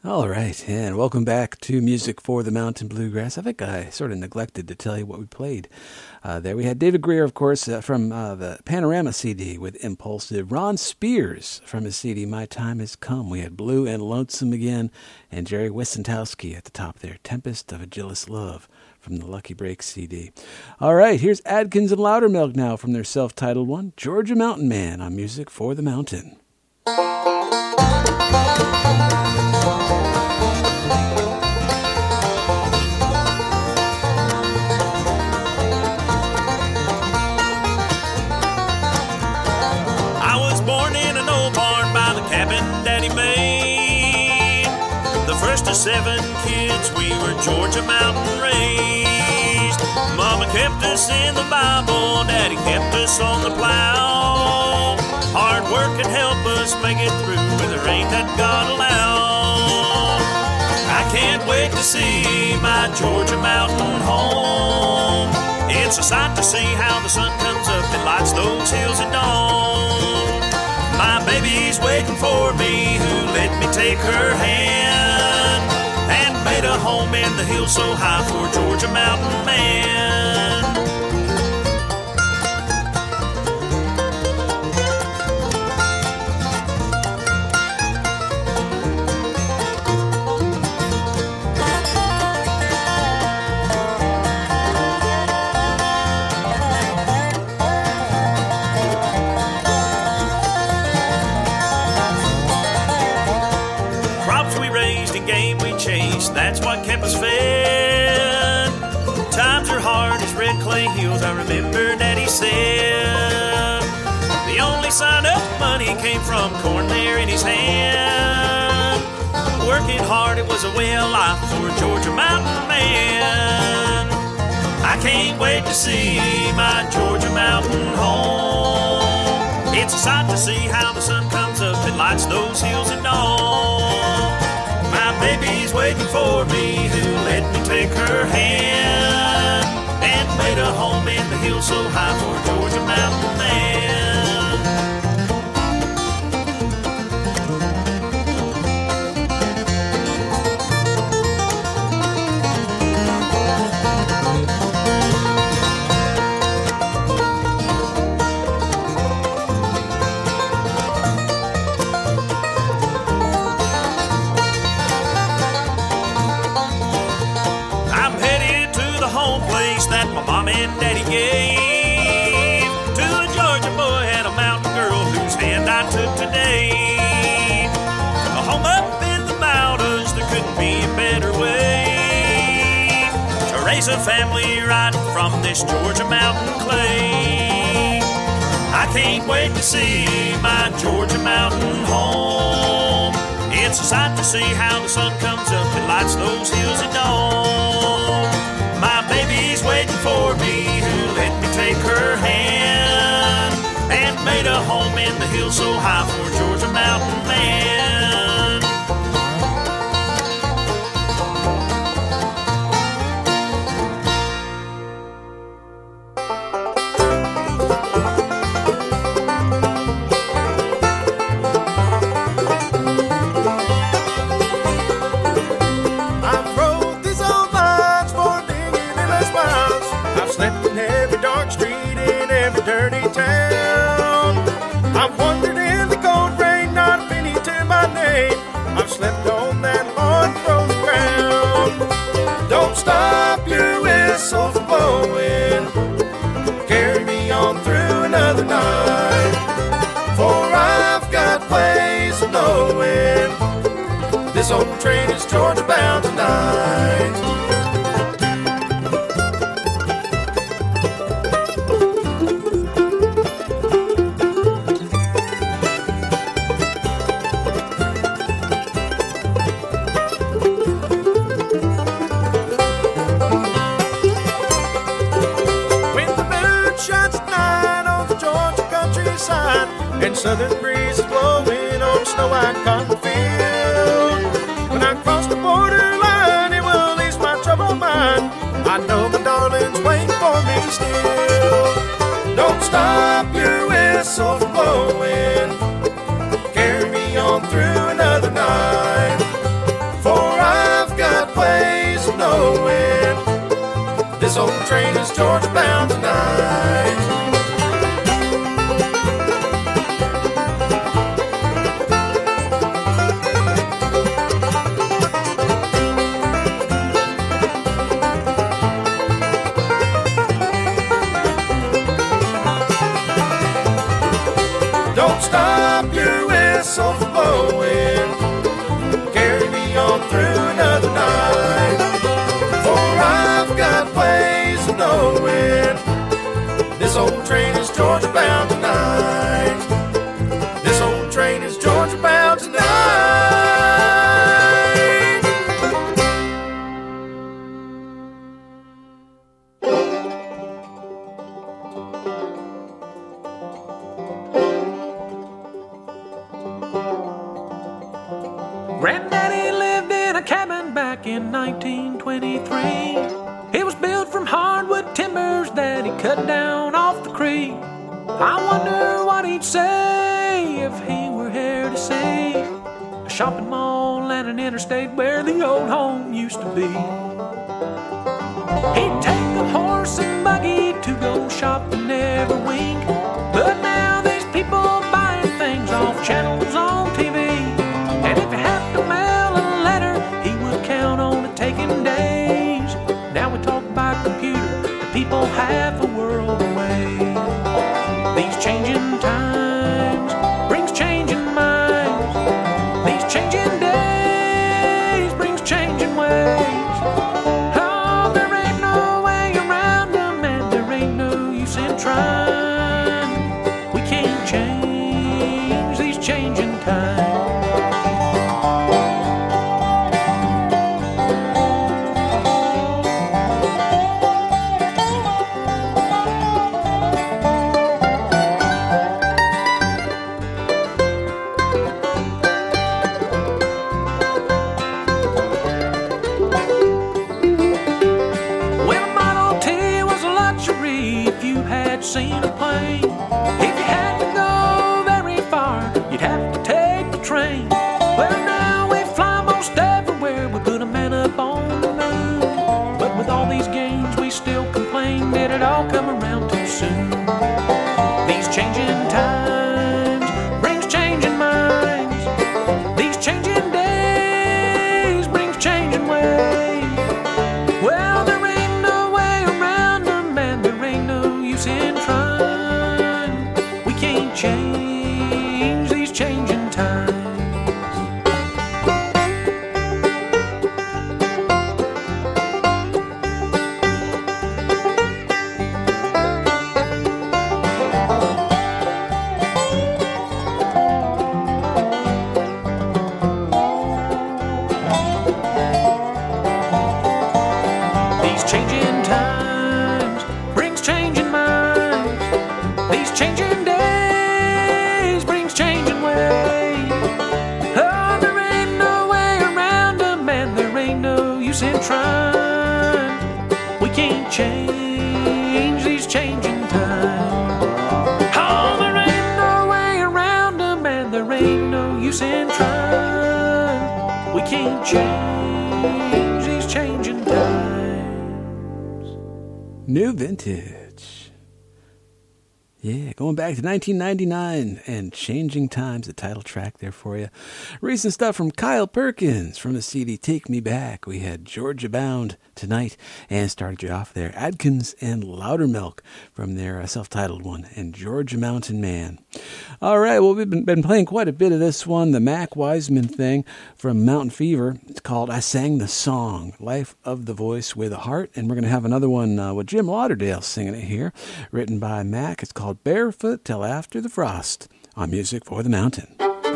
All right, and welcome back to Music for the Mountain Bluegrass. I think I sort of neglected to tell you what we played. There we had David Greer, of course, from the Panorama CD with Impulsive. Ron Spears from his CD, My Time Has Come. We had Blue and Lonesome again, and Jerry Wissentowski at the top there, Tempest of a Jealous Love from the Lucky Break CD. All right, here's Adkins and Loudermilk now from their self-titled one, Georgia Mountain Man on Music for the Mountain. First of 7 kids, we were Georgia mountain raised. Mama kept us in the Bible, Daddy kept us on the plow. Hard work can help us make it through with the rain that God allowed. I can't wait to see my Georgia mountain home. It's a sight to see how the sun comes up and lights those hills at dawn. My baby's waiting for me, who let me take her hand, and made a home in the hills so high for Georgia Mountain Man. That's what kept us fed. Times are hard as red clay hills, I remember Daddy said. The only sign of money came from corn there in his hand. Working hard, it was a way of life for a Georgia Mountain Man. I can't wait to see my Georgia Mountain home. It's a sight to see how the sun comes up and lights those hills at dawn. My baby's waiting for me, who let me take her hand, and made a home in the hills so high for Georgia Mountain Man. That my mom and daddy gave to a Georgia boy and a mountain girl whose hand I took today. A home up in the mountains, there couldn't be a better way to raise a family right from this Georgia mountain clay. I can't wait to see my Georgia mountain home. It's a sight to see how the sun comes up and lights those hills at dawn. My baby's waiting for me, who let me take her hand, and made a home in the hills so high for Georgia Mountain Man. Dirty town. I've wandered in the cold rain, not a penny to my name. I've slept on that hard frozen ground. Don't stop your whistle from blowing. Carry me on through another night. For I've got ways of knowing this old train is Georgia bound tonight. And southern breeze is blowing on a snow-white cotton field. When I cross the borderline, it will ease my troubled mind. I know my darling's waiting for me still. Don't stop your whistle from blowing. Carry me on through another night. old train is Georgia bound tonight. Don't stop your whistle from blowing, carry me on through another night, for I've got ways of knowing this old train is Georgia bound tonight. This old train is Georgia bound tonight. Granddaddy lived in a cabin back in 1923. It was built from hardwood timbers that he cut down off the creek. I wonder what he'd say if he were here to see a shopping mall and an interstate where the old home used to be. He'd take a horse and buggy to go shopping every week, but now there's people buying things off channels on TV. And if you have to mail a letter, he would count on it taking days. Now we talk by computer to people half a world away. These changing times brings changing minds. These changing days brings changing ways. Oh, there ain't no way around them, and there ain't no use in trying. We can't change these changing times. Seen a plane. If you had to go very far, you'd have to take the train. Well, now we fly most everywhere. We put a man up on the moon. But with all these gains, we still complain. Did it all come around too soon? These changing times brings changing minds. These changing days brings changing ways. Well, there ain't no way around them, and there ain't no use in trying. We can't change these changing times. These changing times brings changing minds. These changing days brings changing ways. Oh, there ain't no way around them, and there ain't no use in trying. We can't change these changing times. Oh, there ain't no way around them, and there ain't no use in trying. We can't change these changing times. New Vintage. Yeah, going back to 1999 and Changing Times, the title track there for you. Recent stuff from Kyle Perkins from the CD Take Me Back. We had Georgia Bound tonight and started you off there. Adkins and Loudermilk from their self-titled one and Georgia Mountain Man. All right, well, we've been playing quite a bit of this one, the Mac Wiseman thing from Mountain Fever. It's called I Sang the Song, Life of the Voice with a Heart. And we're going to have another one with Jim Lauderdale singing it here, written by Mac. It's called Barefoot Till After the Frost on Music for the Mountain.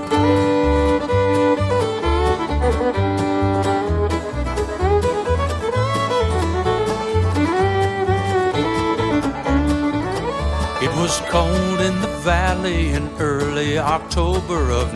It was cold in the valley in early October of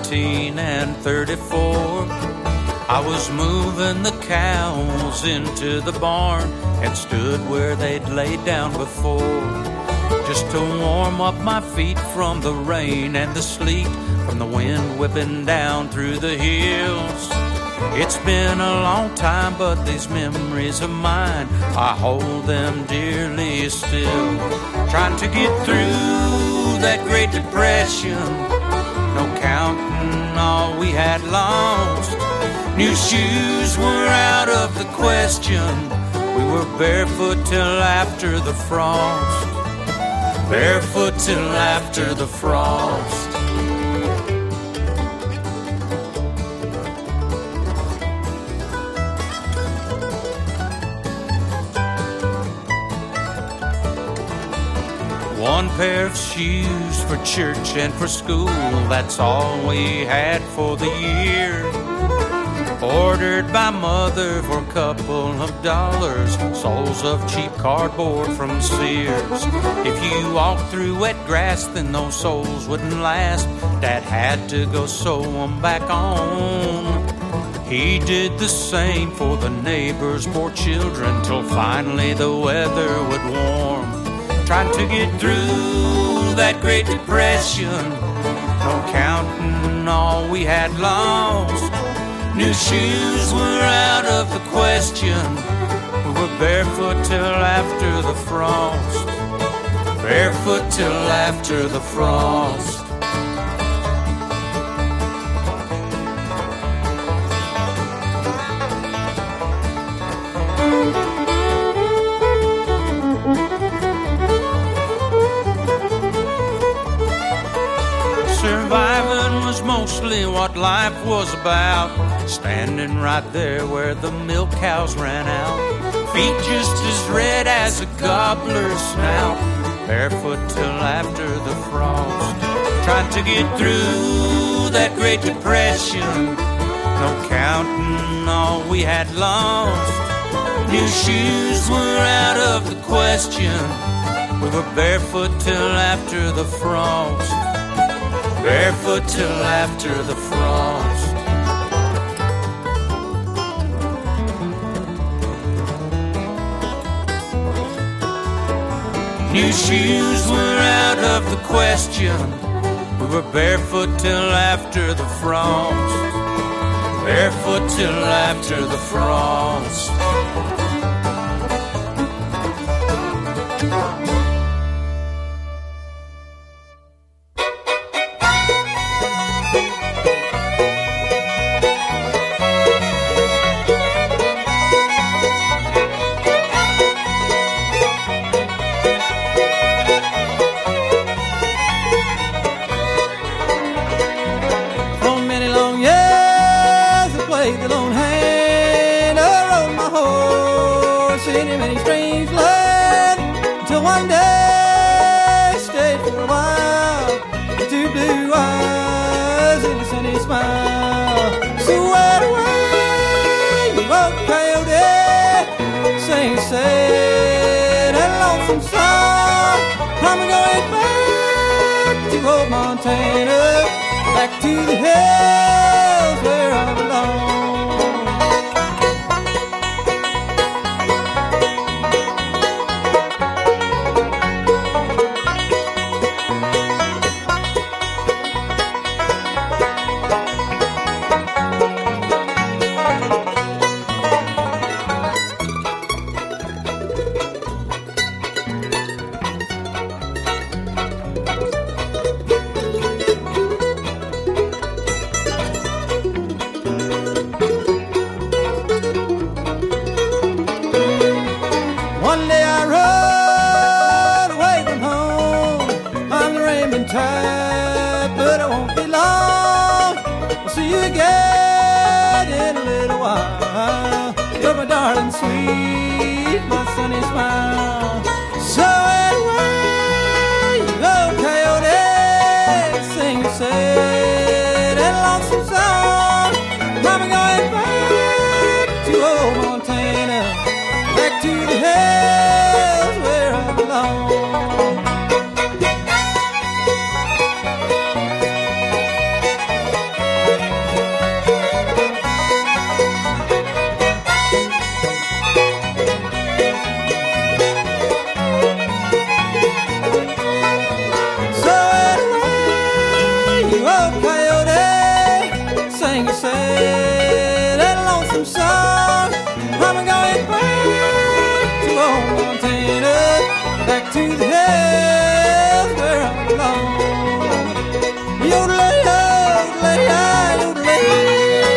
1934. I was moving the cows into the barn and stood where they'd laid down before, just to warm up my feet from the rain and the sleet, from the wind whipping down through the hills. It's been a long time, but these memories of mine, I hold them dearly still. Trying to get through that Great Depression, no counting all we had lost. New shoes were out of the question. We were barefoot till after the frost. Barefoot till after the frost. One pair of shoes for church and for school, that's all we had for the year. Ordered by mother for a couple of dollars, soles of cheap cardboard from Sears. If you walked through wet grass, then those soles wouldn't last. Dad had to go sew them back on. He did the same for the neighbors' poor children, till finally the weather would warm. Trying to get through that Great Depression, no counting all we had lost. New shoes were out of the question. We were barefoot till after the frost. Barefoot till after the frost. Surviving was mostly what life was about. Standing right there where the milk cows ran out. Feet just as red as a gobbler's snout. Barefoot till after the frost. Trying to get through that Great Depression, no counting all we had lost. New shoes were out of the question. We were barefoot till after the frost. Barefoot till after the frost. New shoes were out of the question. We were barefoot till after the frost. Barefoot till after the frost. Montana, back to the hills where I belong. Sweet, my sunny smile. So anyway, you go, coyote, sing a sad and lonesome song. I'm going back to old Montana, back to the hills where I belong. Sad lonesome song. I'm going back to old Montana, back to the hills where I belong. Yodelay, yodelay, yodelay.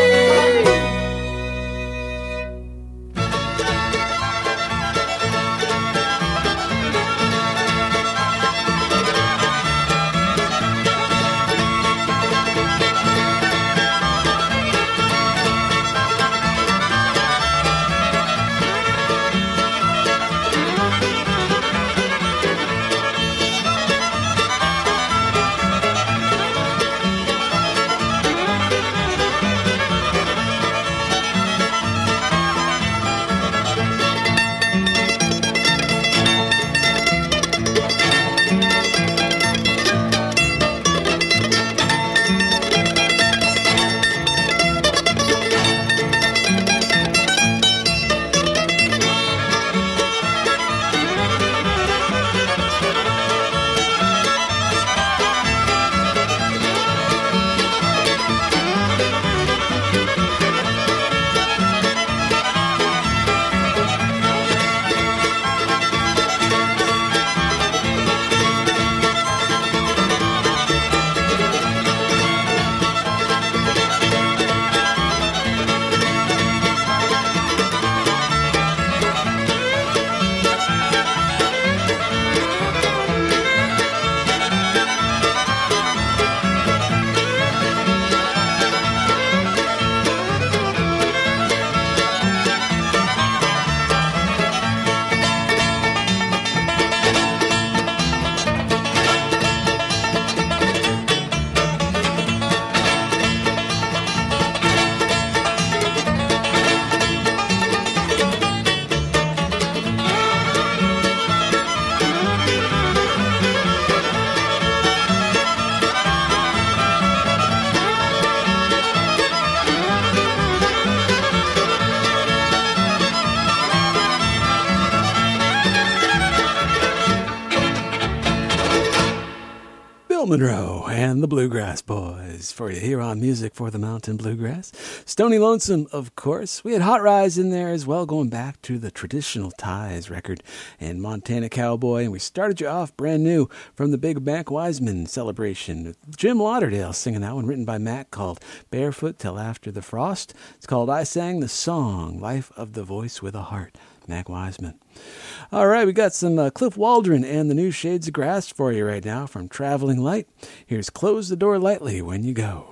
Monroe and the Bluegrass Boys for you here on Music for the Mountain Bluegrass. Stony Lonesome, of course. We had Hot Rise in there as well, going back to the Traditional Ties record and Montana Cowboy. And we started you off brand new from the Big Mac Wiseman celebration. Jim Lauderdale singing that one, written by Mac, called Barefoot Till After the Frost. It's called I Sang the Song, Life of the Voice with a Heart. Mac Wiseman. All right, we got some Cliff Waldron and the New Shades of Grass for you right now from Traveling Light. Here's Close the Door Lightly When You Go.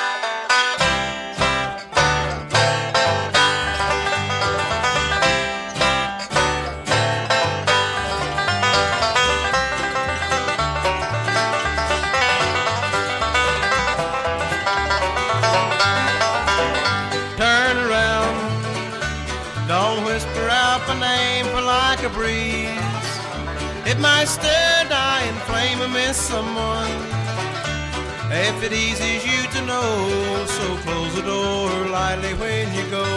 It might stir, die, and flame or miss someone. If it eases you to know, so close the door lightly when you go.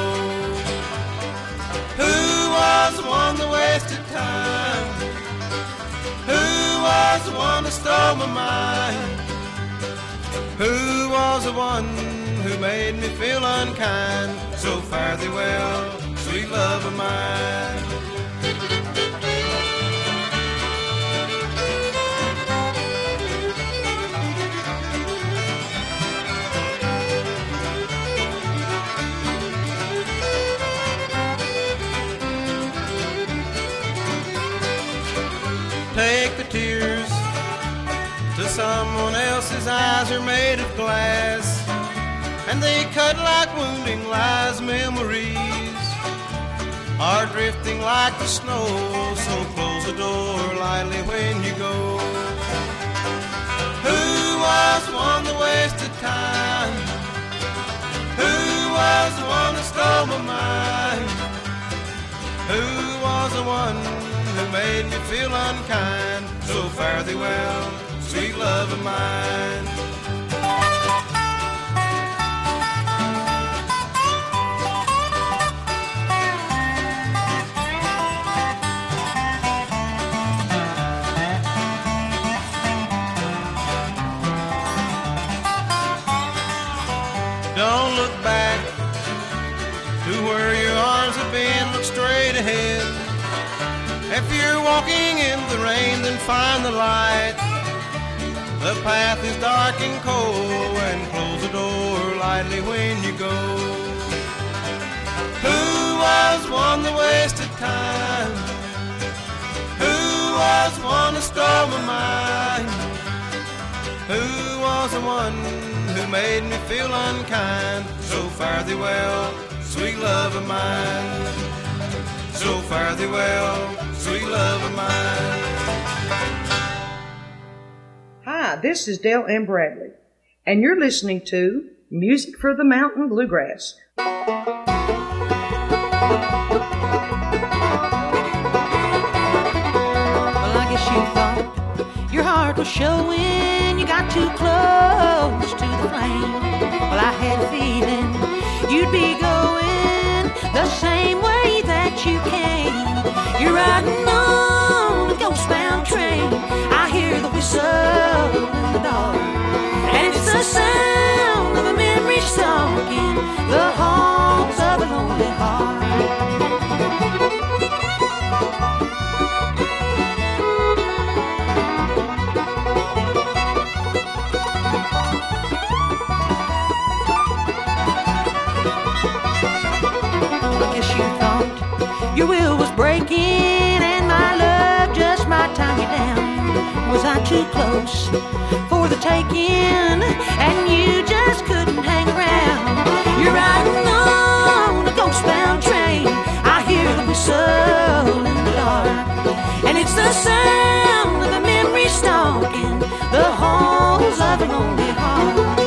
Who was the one that wasted time? Who was the one that stole my mind? Who was the one who made me feel unkind? So fare thee well, sweet love of mine. Take the tears to someone else's eyes are made of glass, and they cut like wounding lies. Memories are drifting like the snow, so close the door lightly when you go. Who was the one that wasted time? Who was the one that stole my mind? Who was the one who made me feel unkind? So fare thee well, sweet love of mine. Don't look back to where your arms have been, look straight ahead. If you're walking in the rain, then find the light. The path is dark and cold, and close the door lightly when you go. Who was one that wasted time? Who was one that stole my mind? Who was the one who made me feel unkind? So fare thee well, sweet love of mine. So fare thee well, sweet love of mine. Hi, this is Dale Ann Bradley, and you're listening to Music for the Mountain Bluegrass. Well, I guess you thought your heart was showing, you got too close to the flame. Well, I had a feeling you'd be going the same way that you came. You're riding on a ghost-bound train. I hear the whistle in the dark, and it's the sound of a memory stalking the halls of a lonely heart. I guess you thought your will was breaking and my love just might tie you down. Was I too close for the taking, and you just couldn't hang around? You're riding on a ghost-bound train. I hear the whistle in the dark, and it's the sound of a memory stalking the halls of a lonely heart.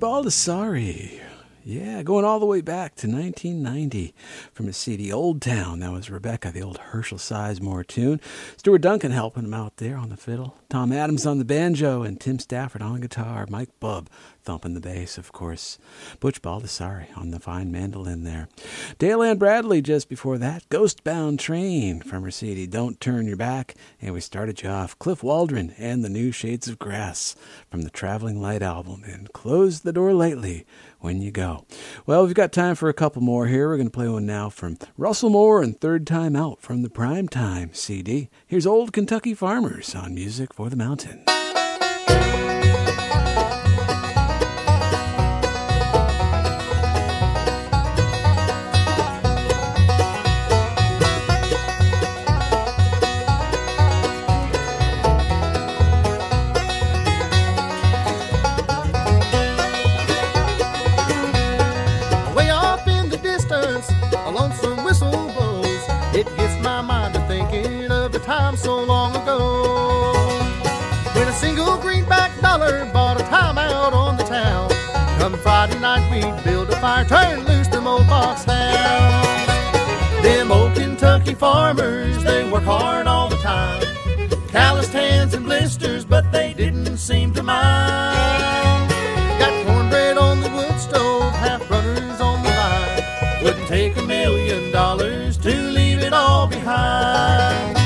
Baldessari. Yeah, going all the way back to 1990 from his CD Old Town. That was Rebecca, the old Herschel Sizemore tune. Stuart Duncan helping him out there on the fiddle. Tom Adams on the banjo and Tim Stafford on guitar. Mike Bubb thumping the bass, of course. Butch Baldessari on the fine mandolin there. Dale Ann Bradley just before that. Ghostbound Train from her CD Don't Turn Your Back. And we started you off Cliff Waldron and the New Shades of Grass from the Traveling Light album. And Close the Door Lightly When You Go. Well, we've got time for a couple more here. We're going to play one now from Russell Moore and Third Time Out from the Prime Time CD. Here's Old Kentucky Farmers on Music for the Mountain. Time so long ago, when a single greenback dollar bought a time out on the town. Come Friday night we'd build a fire, turn loose them old foxhounds. Them old Kentucky farmers, they work hard all the time. Calloused hands and blisters, but they didn't seem to mind. Got cornbread on the wood stove, half runners on the vine. Wouldn't take $1 million to leave it all behind.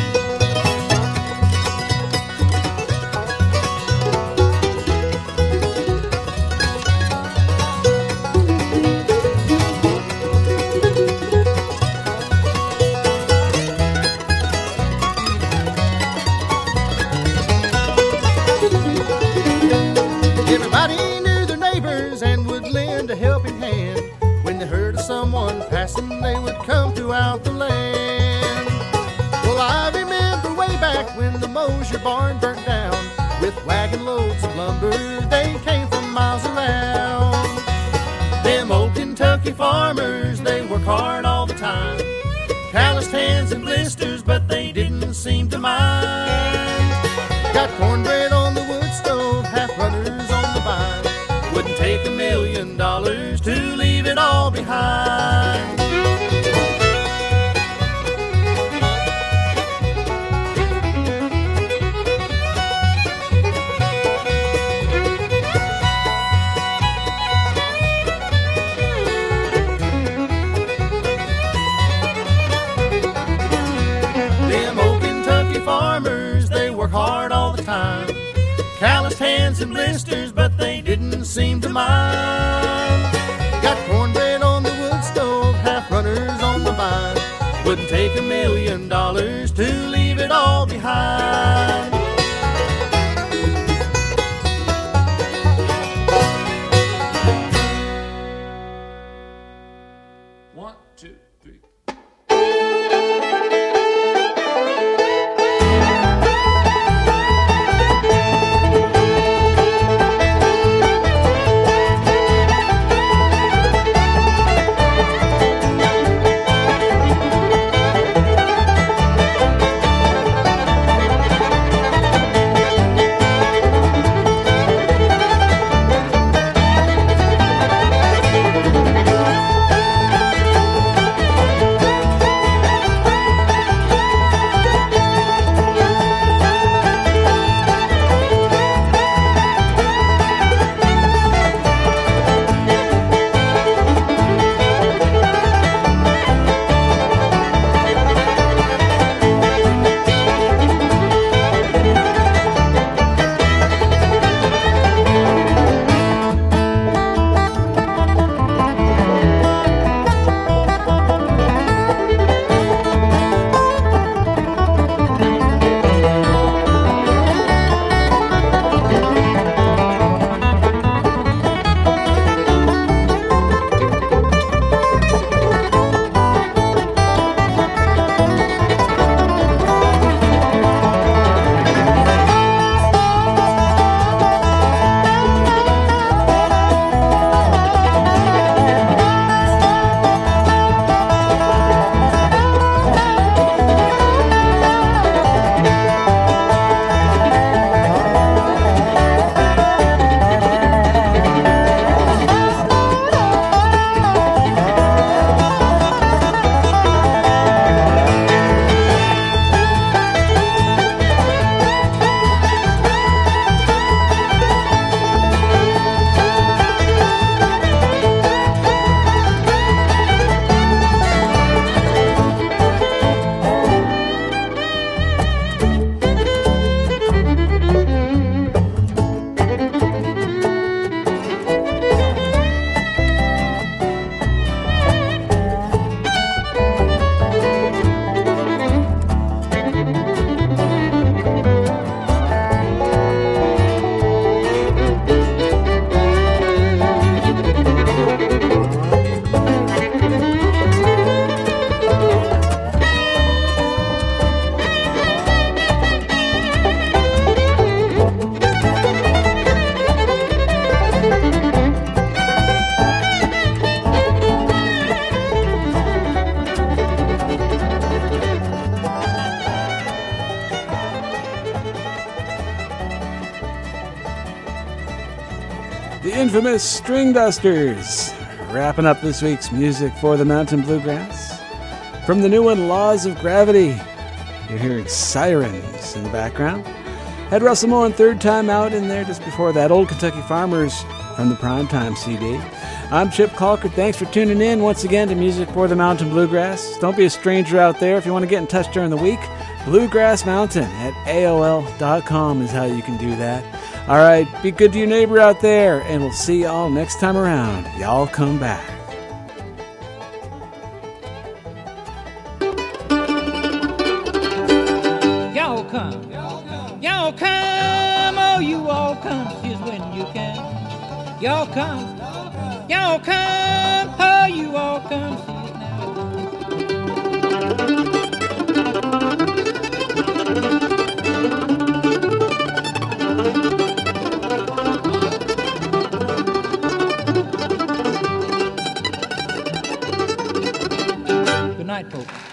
Someone passing, they would come throughout the land. Well, I remember way back when the Mosier barn burnt down. With wagon loads of lumber, they came from miles around. Them old Kentucky farmers, they work hard all the time. Calloused hands and blisters, but they didn't seem to mind. Got cornbread on the wood stove, half runners on the vine. Wouldn't take $1 million to leave it all behind. Them old Kentucky farmers, they work hard all the time. Calloused hands and blisters, but they didn't seem to mind. Got cornbread on the wood stove, half runners on the vine. Wouldn't take $1 million to leave it all behind. One, two, three. infamous String Dusters. Wrapping up this week's Music for the Mountain Bluegrass. From the new one, Laws of Gravity, you're hearing Sirens in the background. Had Russell Moore and Third Time Out in there just before that, Old Kentucky Farmers from the Primetime CD. I'm Chip Calker. Thanks for tuning in once again to Music for the Mountain Bluegrass. Don't be a stranger out there. If you want to get in touch during the week, Bluegrass Mountain at AOL.com is how you can do that. All right, be good to your neighbor out there, and we'll see y'all next time around. Y'all come back. Y'all come. Y'all come. Oh, you all come. Here's when you can. Y'all come. Y'all come. Oh, you all come. Good night, folks.